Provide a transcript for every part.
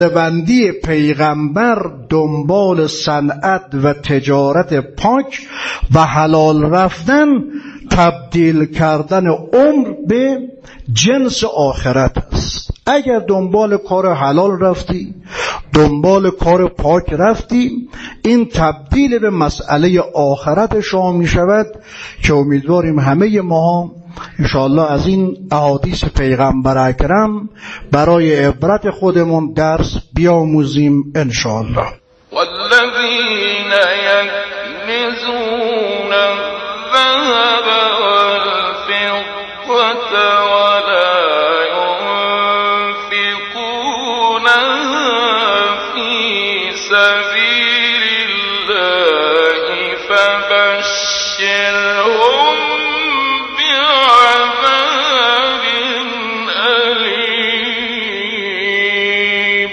بندی پیغمبر دنبال صنعت و تجارت پاک و حلال رفتن تبدیل کردن عمر به جنس آخرت است. اگر دنبال کار حلال رفتی، دنبال کار پاک رفتی، این تبدیل به مسئله آخرت شما می شود که امیدواریم همه ما انشاءالله از این احادیث پیغمبر اکرم برای عبرت خودمون درس بیاموزیم انشاءالله. والذین یکنزون الذهب والفضة ولا ينفقونها في سبيل الله فبشرهم بعذاب أليم.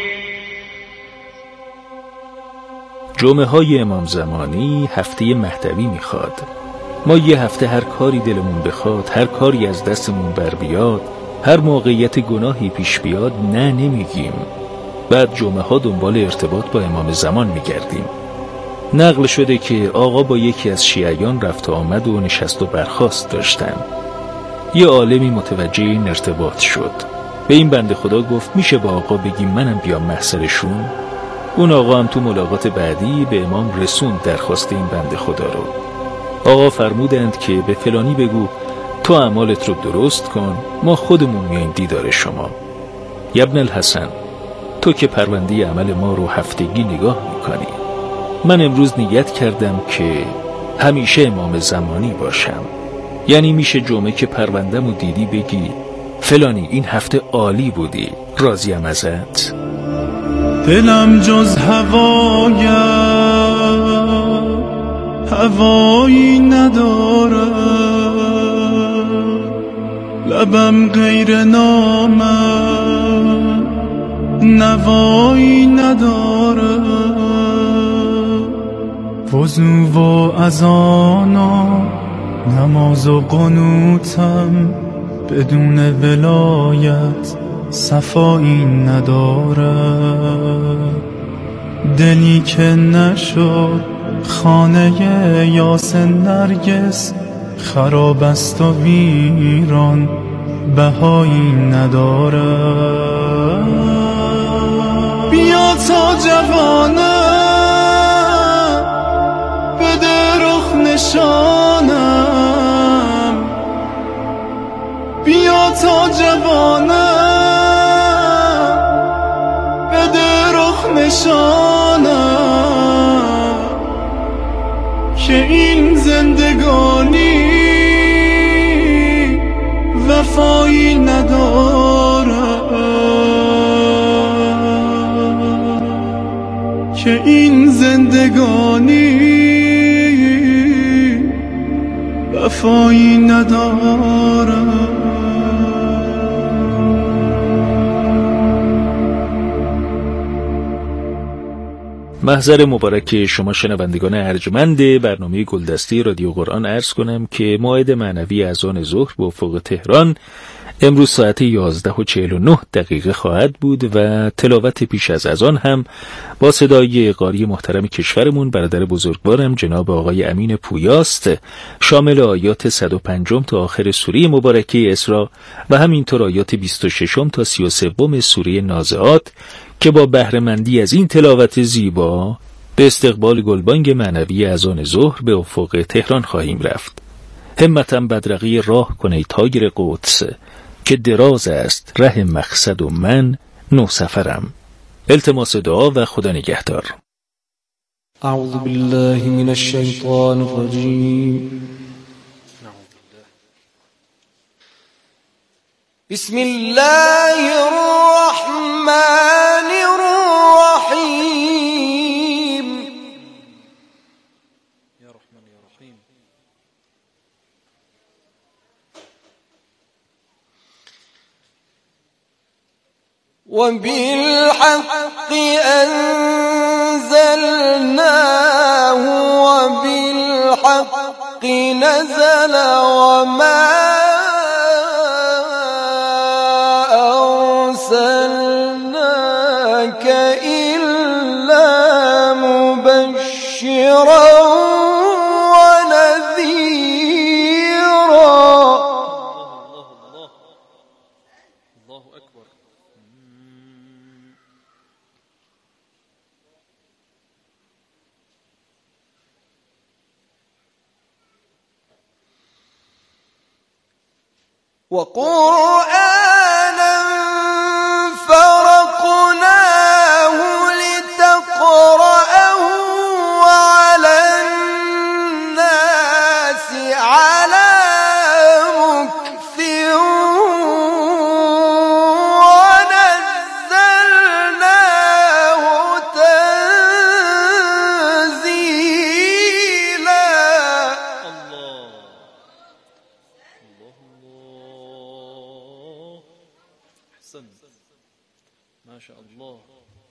جمعه های امام زمانی هفته مهدوی میخواد. ما یه هفته هر کاری دلمون بخواد، هر کاری از دستمون بر بیاد، هر موقعیت گناهی پیش بیاد نه نمیگیم. بعد جمعه ها دنبال ارتباط با امام زمان میگردیم. نقل شده که آقا با یکی از شیعیان رفت و آمد و نشست و برخاست داشتن. یه عالمی متوجه این ارتباط شد. به این بنده خدا گفت میشه با آقا بگیم منم بیام محضرشون؟ اون آقا هم تو ملاقات بعدی به امام رسوند درخواست این بنده خدا رو. آقا فرمودند که به فلانی بگو تو اعمالت رو درست کن، ما خودمون میاییم دیدار شما. ابن الحسن، تو که پرونده عمل ما رو هفتگی نگاه میکنی، من امروز نیت کردم که همیشه امام زمانی باشم. یعنی میشه جمعه که پرونده‌مو دیدی بگی فلانی این هفته عالی بودی، راضیم ازت. دلم جز هوایی نداره، لبم غیر نامم نوایی نداره، وضو و اذان و نماز و قنوتم بدون ولایت صفایی نداره، دلی که نشد خانه یاس نرگس خراب است و ویران بهایی نداره. بیا تا جوانه بده رخ نشانم، بیا تا جوانه بده رخ نشانم، که این زندگانی وفایی نداره، که این زندگانی وفایی نداره. محضر مبارک شما شنوندگان ارجمند برنامه گلدسته رادیو قرآن عرض کنم که موعد معنوی اذان ظهر به افق تهران امروز ساعت 11:49 خواهد بود و تلاوت پیش از اذان هم با صدای قاری محترم کشورمون برادر بزرگوارم جناب آقای امین پویاست، شامل آیات 105 تا آخر سوره مبارکه اسراء و همینطور آیات 26 تا 33 سوره نازعات که با بهره‌مندی از این تلاوت زیبا به استقبال گلبانگ معنوی اذان ظهر به افق تهران خواهیم رفت. همتم بدرقی راه کنی تایر قدس، که دراز است ره مقصد و من نو سفرم. التماس دعا و خدا نگهدار. اعوذ بالله من الشیطان الرجیم. بسم الله الرحمن الرحیم. یا رحمان یا رحیم. وبالحق أنزلناه وبالحق نزل وما أرسلناك إلا مبشرا ونذيرا. الله أكبر. وقرآنا فرقناه لتقرأه على الناس على مكث ونزلناه تنزيلا. أحسنت، ما شاء الله.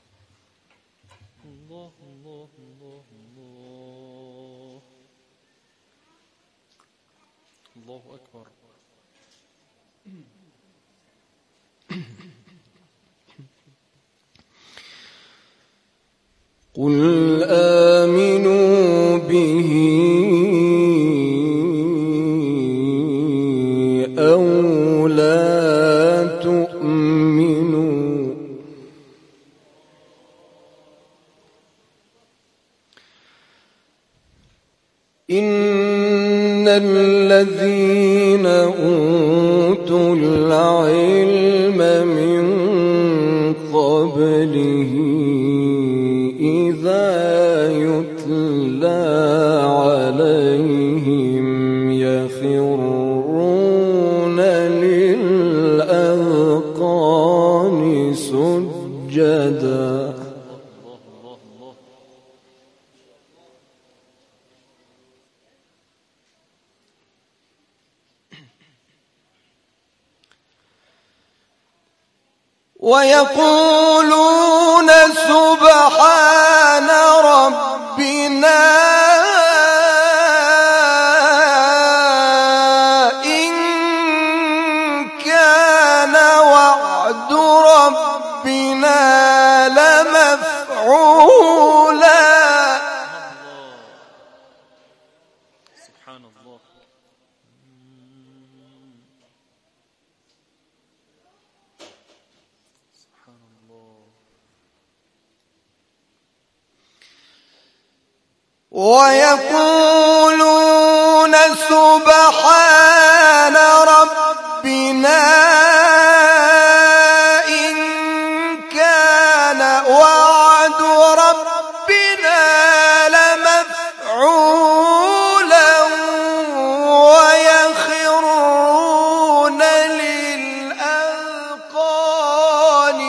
الله الله الله الله. الله أكبر. قل آمنوا به أو لا تؤمنوا إن الذين أوتوا العلم من قبله إذا يتلى عليهم يخرون للأذقان سجدا. ويقولون سبحان ربنا إن كان وعد ربنا لمفعولا. سبحان الله. سبحان الله. ويقولون سبحان ربنا إن كان وعد ربنا لمفعولا ويخرون للأذقان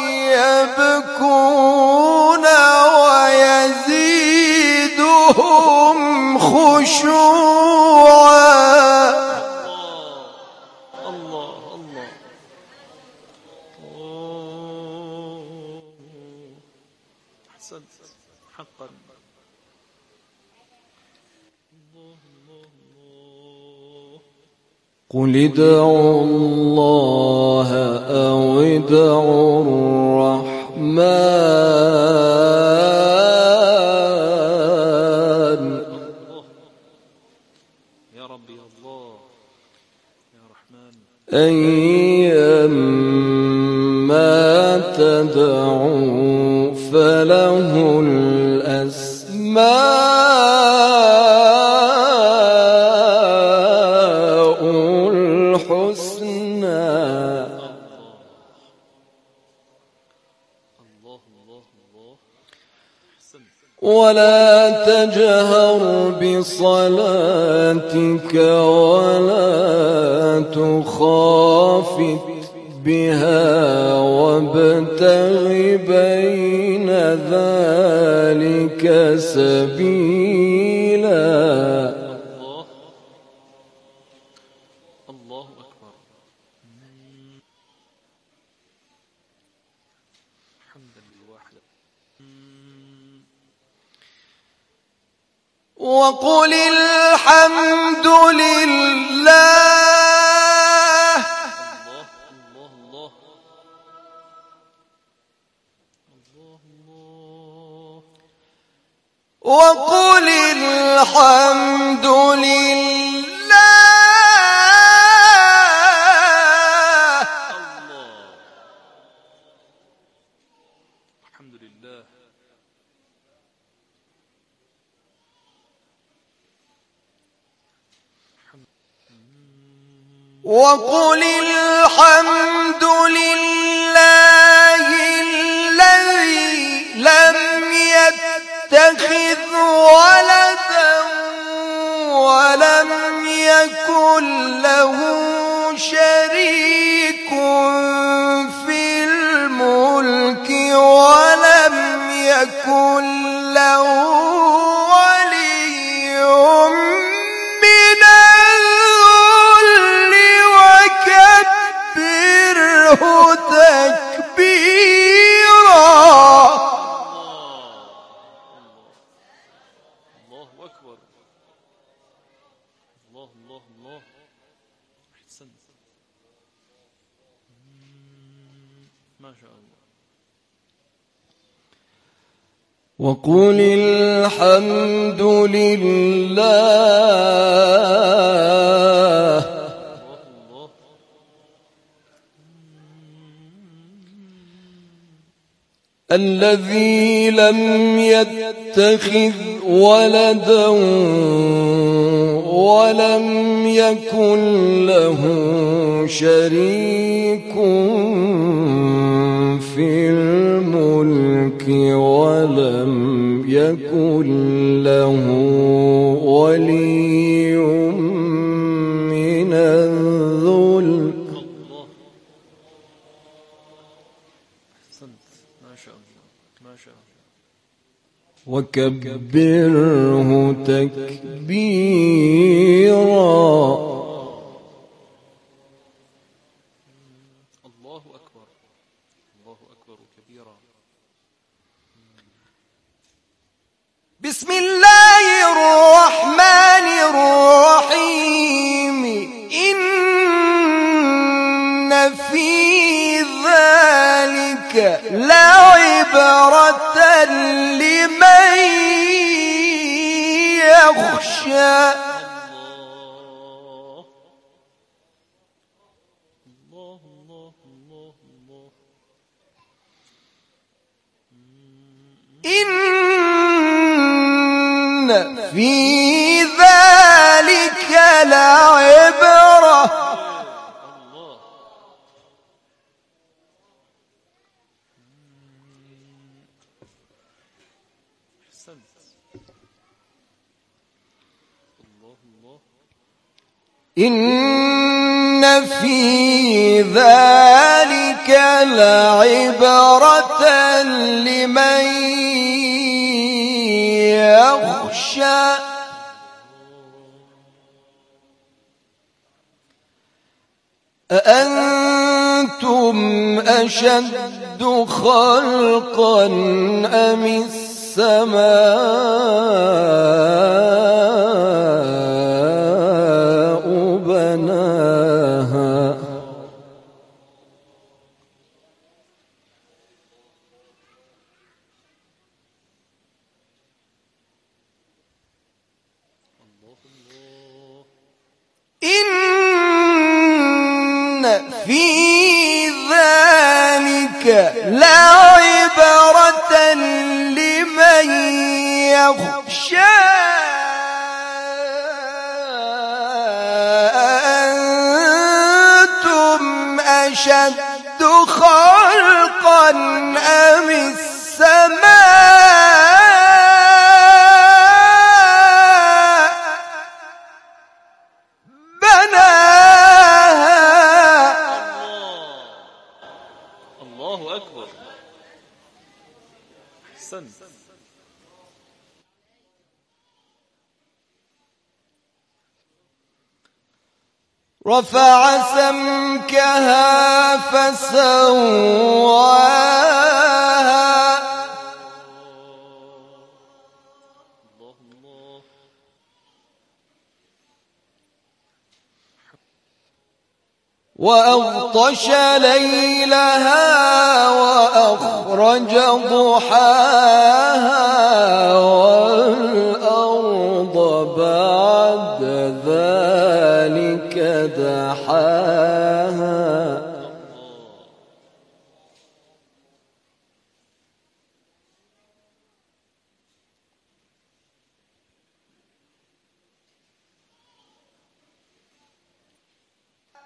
يبكون ويزيدهم خشوعا. الله الله. أحسنت حقا. الله الله الله. قل ادعوا الله أو ادعوا الرحمن يا ربي الله يا رحمن. أيما تدعوا فله الأسماء الحسنى. الله الله الله. أحسنت. ولا تجهر بصلاتك ولا تخافت بها وابتغ بين ذلك سبيلا. الله الله أكبر. حمدا للواحد. وقل الحمد لله. الله الله الله. الله الله. وقل الحمد لله. الحمد لله. وقل الحمد لله الذي لم يتخذ ولدا ولم يكن له شريك في الملك ولم يكن له ولي من الذل وكبره تكبيرا. الله أكبر. الله الله الله. أحسنت. ما شاء الله. وقل الحمد لله الذي لم يتخذ ولدا ولم يكن له شريك في الملك ولم يكن له ولي من الذل. ما شاء الله ما شاء الله. وكبره تكبيرا. الله أكبر. الله أكبر كبيرا. بسم الله الرحمن الرحيم. إن في ذلك لعبرة لمن يخشى. الله الله الله الله. إن في ذلك لعبرة. إن في ذلك لعبرة لمن يخشى. أأنتم أشد خلقا أم السماء بناها. إن في ذلك لعبرة لمن يخشى. أأنتم أشد خلقا أم السماء بناها. الله أكبر. أحسنت. رفع سمكها فسواها. وأغطش ليلها وأخرج ضحاها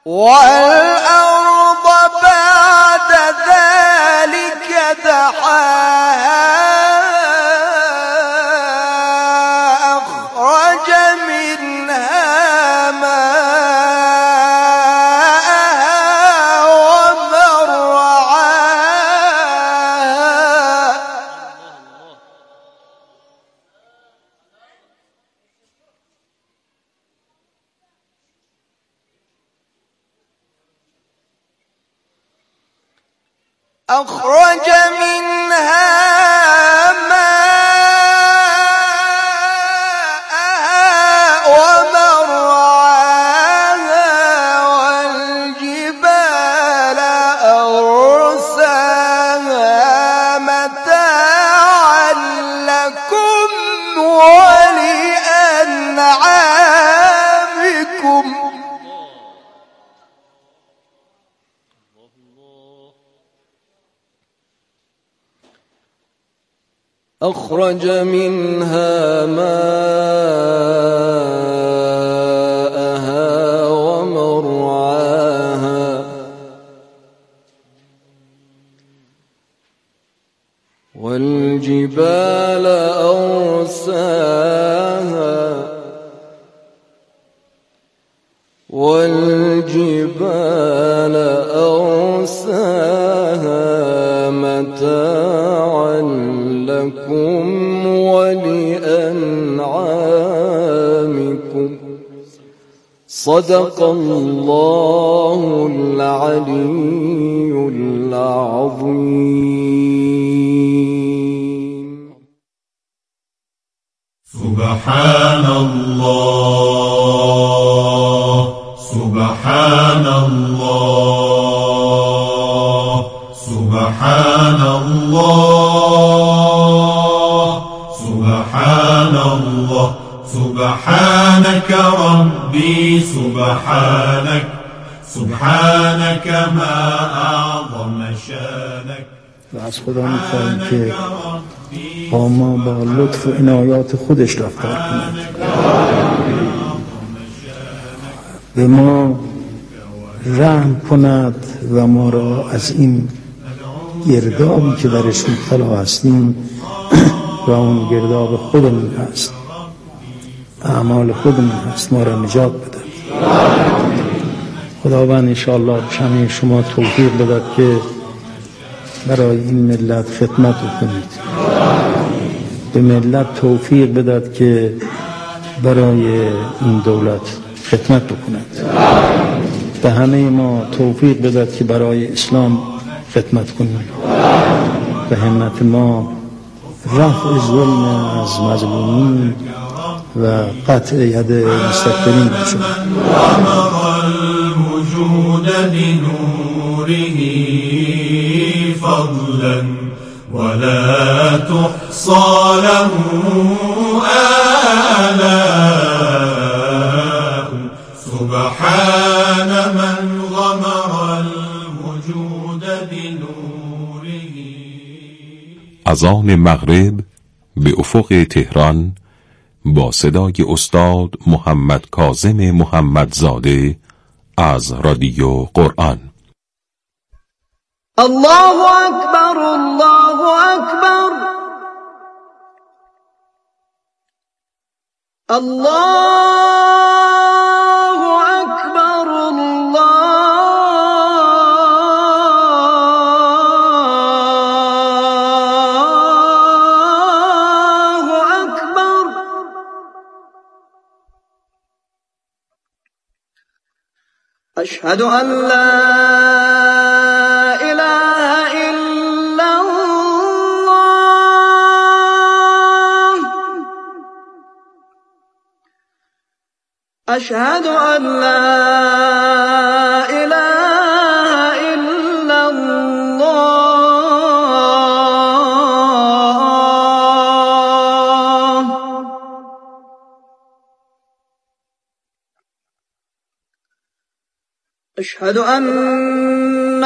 والأرض بعد ذلك دحاها أخرج منها ماءها ومرعاها أخرج منها ماءها ومرعاها والجبال أرساها متاعا لكم ولأنعامكم أخرج منها ماءها ومرعاها والجبال أرساها متاعا لكم ولأنعامكم صدق الله العلي العظيم. سبحان الله سبحان الله سبحان الله سبحان الله سبحانك ربي سبحانك سبحانك ما أعظم شانك. و از خدا می‌خواهیم که با ما با لطف و عنایات خودش رفتار کند، به ما رحم کند و ما را از این گردابی که درش مبتلا هستیم و اون گرداب خودمون هست، اعمال خودمون هست، ما را نجات بده. خداوند انشاءالله همه شما توفیق بدهد که برای این ملت خدمت بکنید، به ملت توفیق بدهد که برای این دولت خدمت بکند، به همه ما توفیق بدهد که برای اسلام خدمت کنیم، به همت ما رفع ظلم از مظلومین و قطع ید مستکبرین باشد. أمر الوجود لنوره فضلا ولا تحصى له آلاء سبحان من غمر الوجود لنوره. اذان مغرب به افق تهران با صدای استاد محمد کاظم محمدزاده از رادیو قرآن. الله أكبر الله أكبر الله أكبر الله أكبر. أشهد أن لا إله إلا الله أشهد أن لا إله إلا الله. أشهد أن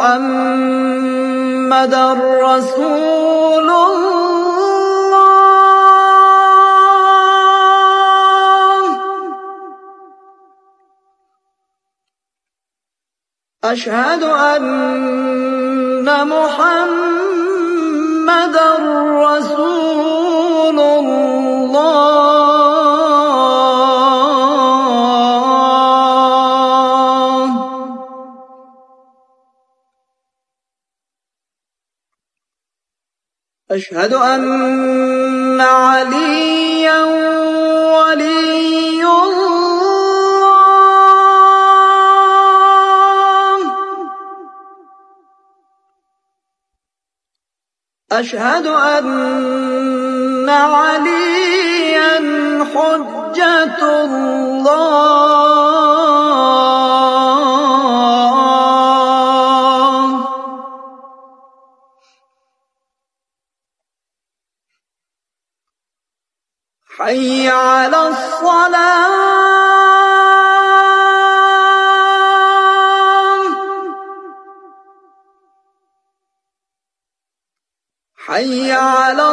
محمدًا رسول الله. أشهد أن محمدًا رسول الله. أشهد أن عليًّا ولي الله. أشهد أن عليًّا حجة الله. حي على الصلاة. حي على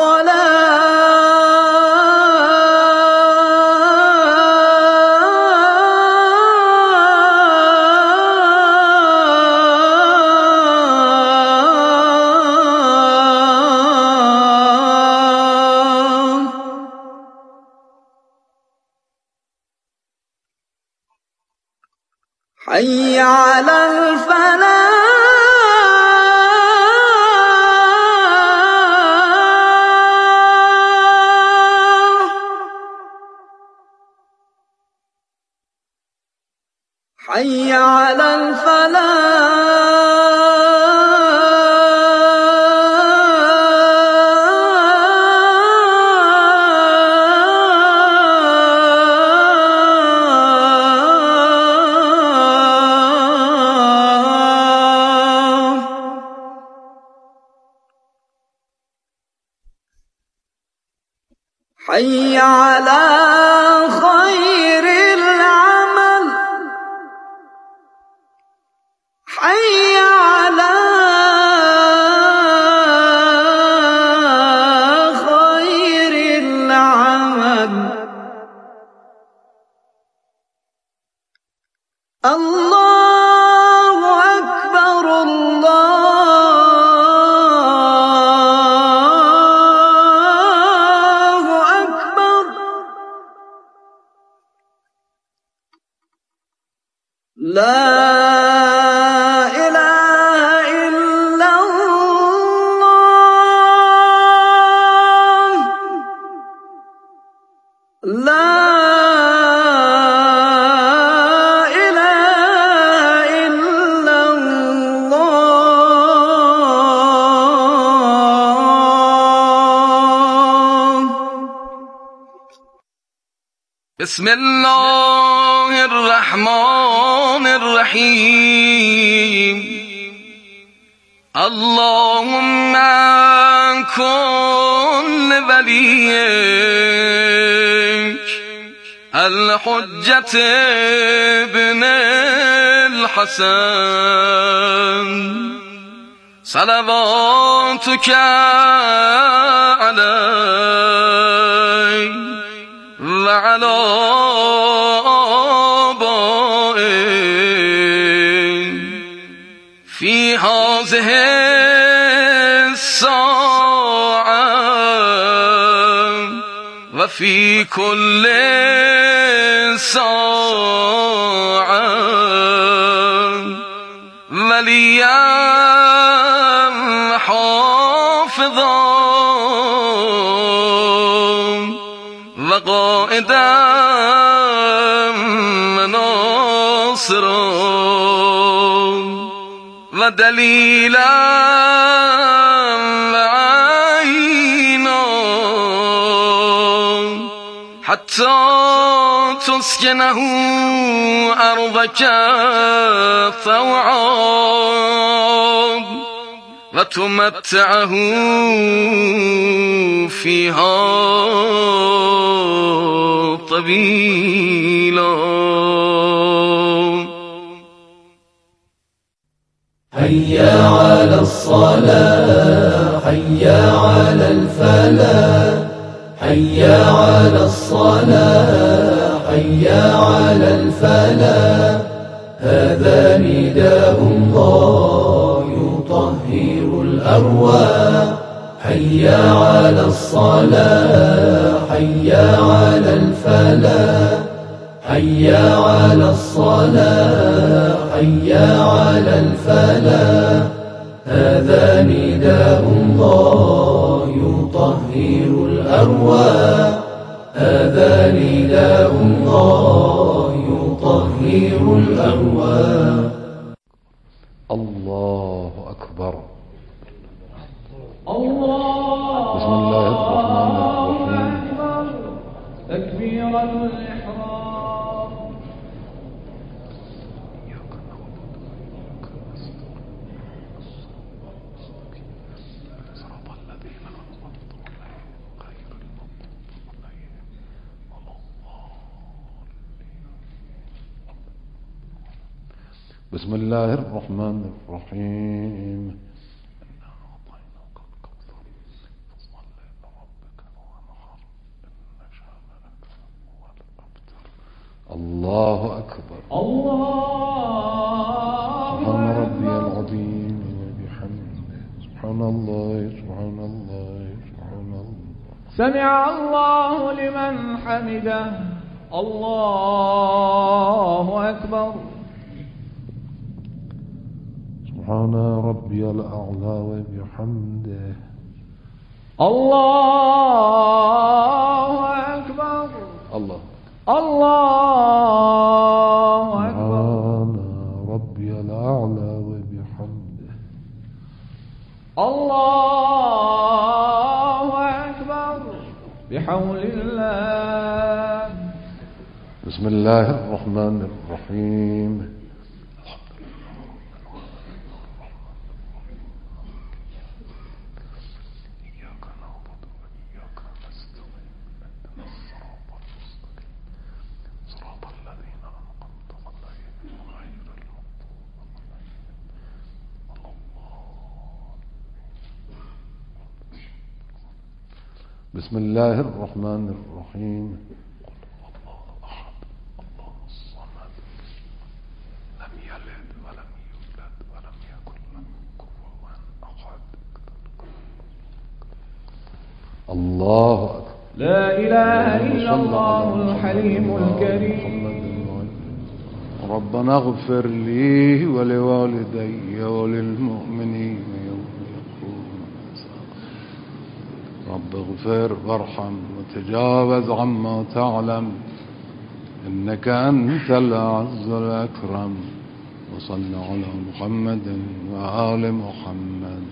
حي على الفلاح. حي على حي على خير العمل. حي على خير العمل. الله أكبر الله أكبر. لا إله إلا الله. لا إله إلا الله. بسم الله الرحمن الرحيم. اللهم كن لوليك الحجة ابن الحسن صلواتك عليه وعلى آبائه في هذه الساعة وفي كل ساعة وليا حافظا وقائدا وناصرا ودليلا وعينا حتى تسكنه أرضك طوعا وتمتعه فيها طويلا. حي على الصلاة حي على الفلاح حي على الصلاة حي على الفلاح هذا نداء الله يطهر الأرواح حي على الصلاة حي على الفلاح حي على الصلاة حي على الفلاح هذا نداء الله يطهر الأرواح هذا نداء الله يطهر الأرواح الله أكبر الله بسم الله الرحمن الرحيم تكبيرة الإحرام بسم الله الرحمن الرحيم الله أكبر الله سبحان ربي العظيم وبحمده سبحان الله سبحان الله سبحان الله سمع الله لمن حمده الله أكبر سبحان ربي الأعلى وبحمده الله أكبر الله الله أكبر سبحان ربي الأعلى وبحمده الله أكبر بحول الله بسم الله الرحمن الرحيم بسم الله الرحمن الرحيم قل الله أحد الله الصمد لم يلد ولم يولد ولم يكن له كفوا أحد الله أكبر لا إله إلا الله الحليم الكريم ربنا اغفر لي ولوالدي وللمؤمنين يوم يقوم الحساب رب اغفر وارحم وتجاوز عما تعلم إنك أنت الأعز الأكرم وصل على محمد وآل محمد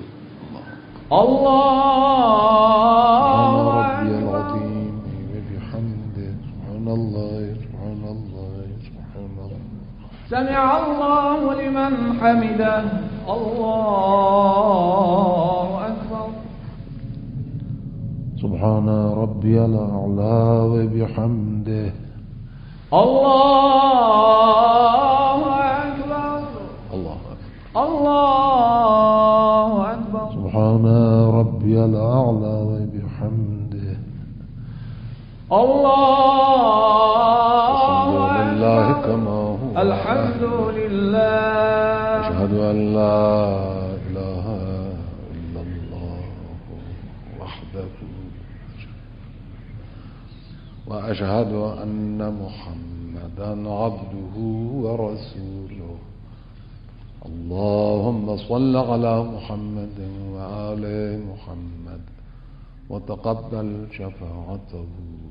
الله ربي العظيم وبحمده سبحان الله سبحان الله سبحان الله سمع الله لمن حمده الله أكبر سبحان ربي الأعلى وبحمده الله أكبر الله أكبر الله أكبر سبحان ربي الأعلى وبحمده الله لله كما هو الحمد لله أشهد أن لا إله إلا الله وحده وأشهد أن محمدا عبده ورسوله اللهم صل على محمد وآل محمد وتقبل شفاعته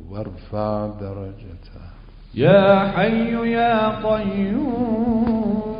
وارفع درجته يا حي يا قيوم